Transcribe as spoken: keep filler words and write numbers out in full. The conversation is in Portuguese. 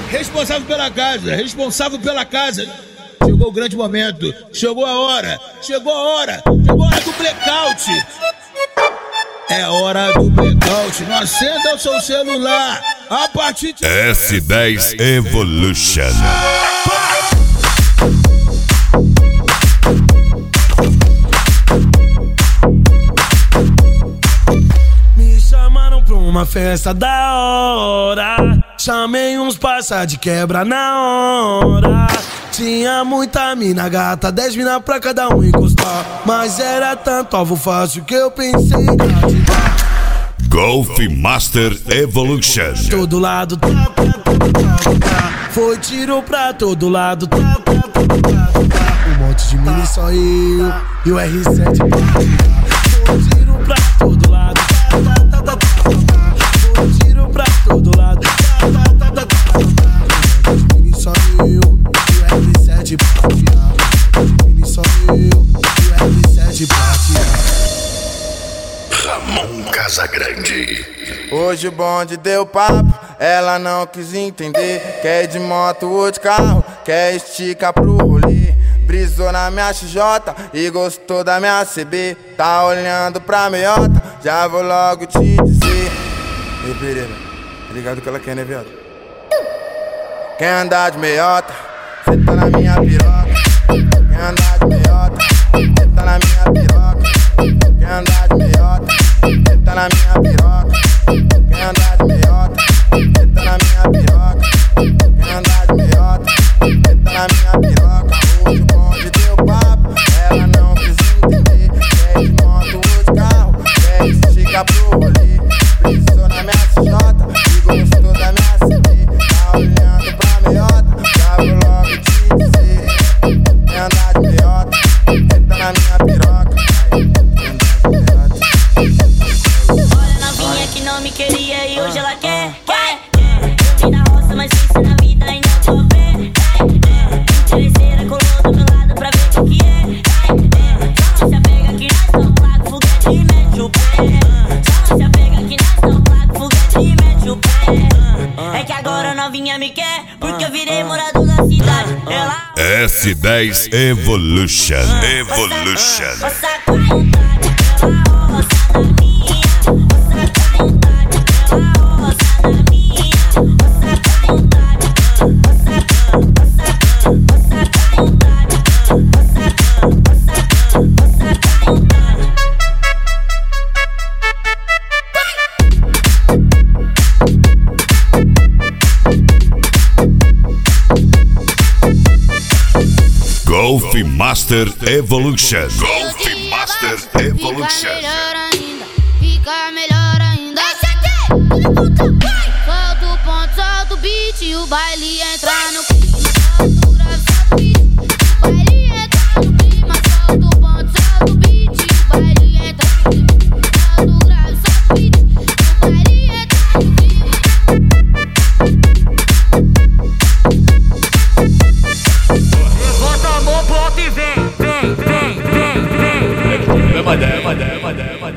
responsável pela casa, responsável pela casa. Chegou o grande momento, chegou a hora, chegou a hora, chegou a hora do blackout. É hora do blackout, não acenda o seu celular. A partir de S dez Evolution. Me chamaram pra uma festa da hora, chamei uns parça de quebra na hora. Tinha muita mina gata, dez mina pra cada um encostar, mas era tanto alvo fácil que eu pensei em ativar. Golf Master Evolution. Todo lado tá, tá, tá, tá, tá. Foi tiro pra todo lado tá, tá, tá, tá, tá. Um monte de mina e só eu e o R sete. Foi tiro pra todo lado tá, tá, tá, tá, tá. Foi tiro pra todo lado tá, tá, tá, tá, tá. Um monte de mina e só eu R sete prateado, ele só eu e o R sete prateado. Ramon Casagrande. Hoje o bonde deu papo, ela não quis entender. Quer ir de moto ou de carro, quer esticar pro rolê. Brisou na minha X J e gostou da minha C B. Tá olhando pra meiota, já vou logo te dizer. Ei Pereira, tá ligado que ela quer, né viado? Quer andar de meiota, cê tá na minha piroca. Quer andar de meiota, cê tá na minha piroca. Quer andar de meiota, cê tá na minha piroca. Quer andar de meiota, cê tá na minha piroca. Quer andar de meiota, cê tá na minha piroca. Hoje o bonde deu papo, ela não quis entender. Quer de moto ou de carro, quer esticar pro rolê. Precisou na minha C J e gostou da minha C D. Tá olhando pra meiota, já vou logo te dizer. Quer andar de meiota, cê tá na minha piroca. Olha novinha que não me queria e hoje ela quer, quer, quer. Eu vim da roça, mas fiz na vida e não tô bem. Interesseira colou do meu lado pra ver o que é. Só se apega que nós tão placo, foguete e mete o pé. Só se apega que nós tão placo, foguete e mete o pé. É que agora novinha me quer, porque eu virei morador da cidade. Ela S dez Evolution. Evolution. Roça com vontade, ela roça na minha. Roça com vontade, ela roça na minha. Roça com vontade, roça, roça, roça com vontade. Roça, roça, roça com vontade. Golf Master Evolution. Golf Master Evolution. Fica melhor ainda, fica melhor ainda. Esse aqui, solta o ponto, solta o beat e o baile entra no clima. Solta o grave, solta o beat, o baile entra no clima. Solta o ponto, solta o beat e o baile entra no clima. Solta o grave, solta o beat, o baile entra no clima. Bota a mão pro alto e vem, vem, vem, vem, vem. é uma ideia, é uma ideia, é uma ideia.